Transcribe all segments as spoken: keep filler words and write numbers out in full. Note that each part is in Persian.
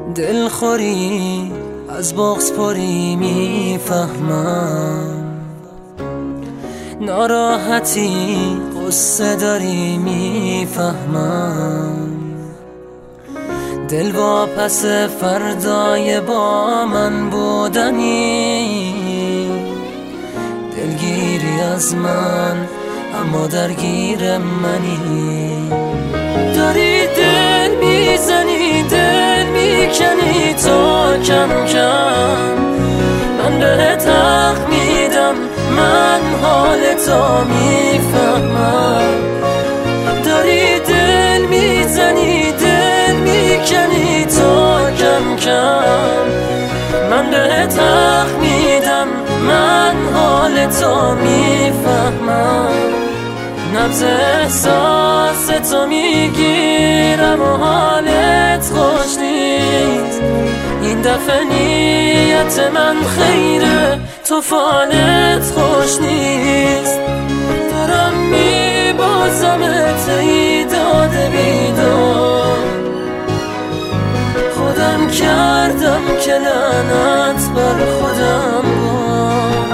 دلخوری از بغض پری میفهمم، ناراحتی قصه داری میفهمم. دل واپس فردای با من بودنی، دلگیری از من اما درگیر منی. داری دل میزنی دل میکنی تا کم کم من بهت حق میدم، من حال تو میفهمم. داری دل میزنی دل میکنی تا کم کم من بهت حق میدم، من حال تو میفهمم. نبض احساس تو میگیرم و حالت خوش نیست. این دفعه نیت من خیره تو فالت خوش نیست. دارم میبازمت ای داده بیدار، خودم کردم که لعنت بر خودم بار.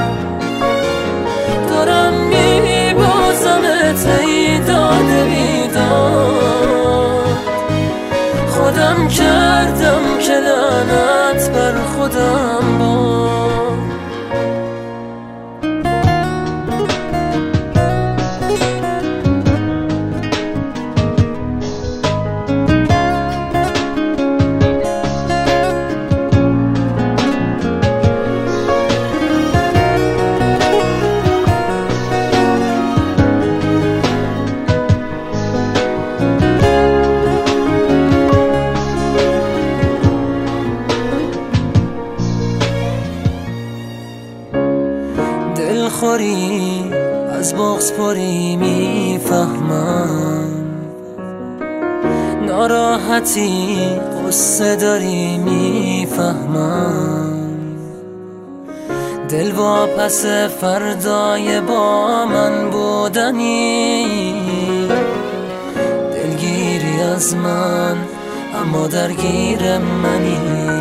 دارم میبازمت ای داده بیدار، خودم کردم که لعنت بر خودم بار. دلخوری از بغض پری میفهمم، ناراحتی قصه داری میفهمم. دل واپس فردای با من بودنی، دلگیری از من اما درگیر منی.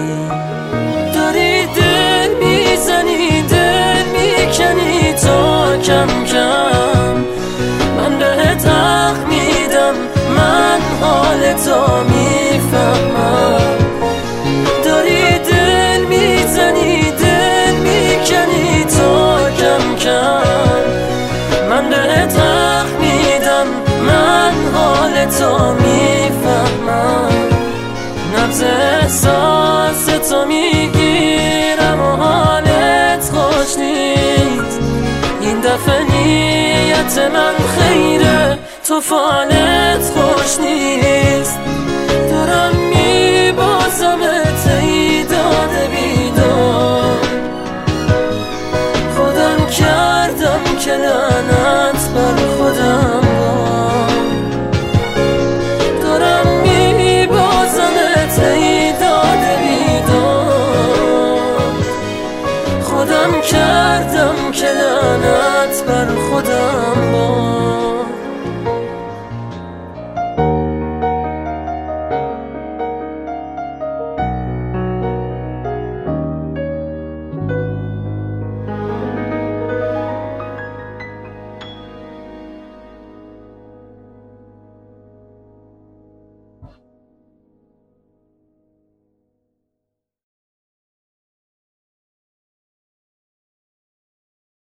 داری دل میزنی دل میکنی تا کم کم من بهت حق میدم، من حال تو میفهمم. داری دل میزنی دل میکنی تا کم کم من بهت حق میدم، من حال تو میفهمم. نبض احساس تو میگیرم و حالت خوش نیست. این دفعه نیت من خیره تو فالت خوش نیست. دارم میبازمت